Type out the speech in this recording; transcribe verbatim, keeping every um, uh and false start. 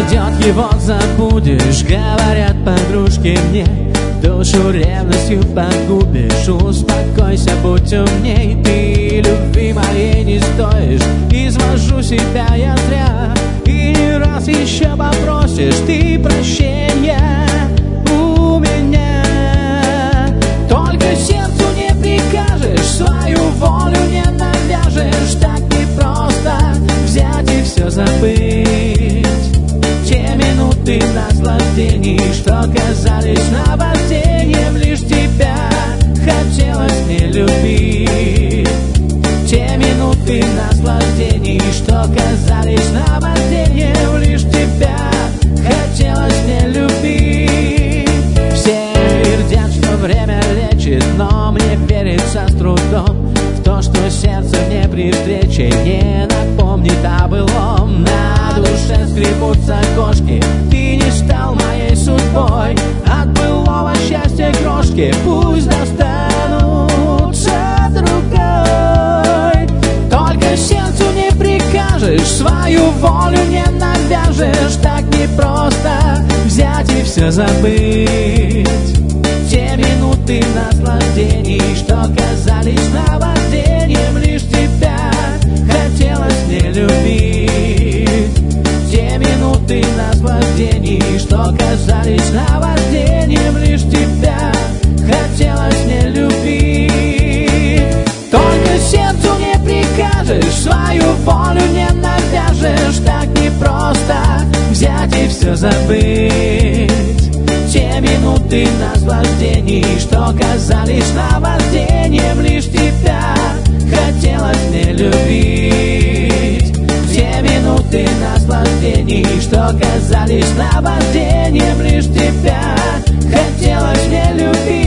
Пройдет его, забудешь, говорят подружки мне. Душу ревностью погубишь, успокойся, будь умней. Ты любви моей не стоишь, извожу себя я зря. И не раз еще попросишь ты прощения у меня. Только сердцу не прикажешь, свою волю не навяжешь. Так непросто взять и все забыть. Те минуты наслаждений, что казались наваждением, лишь тебя хотелось мне любить. Те минуты наслаждений, что казались наваждением, лишь тебя хотелось мне любить. Все твердят, что время лечит, но мне верится с трудом в то, что сердце мне при встрече не напомнит о былом. На душе скребутся кошки, ты не стал моей судьбой. От былого счастья крошки пусть достанутся другой. Только сердцу не прикажешь, свою волю не навяжешь. Так непросто взять и все забыть. Те минуты наслаждений, что казались наваждением, лишь тебя хотелось мне любить. Те минуты наслаждений, что казались наваждением, лишь тебя хотелось мне любить. Только сердцу не прикажешь, свою волю не навяжешь. Так непросто взять и все забыть. Те минуты наслаждений, что казались наваждением, лишь тебя хотелось мне любить. Те минуты наслаждений, что казались наваждением, лишь тебя хотелось мне любить.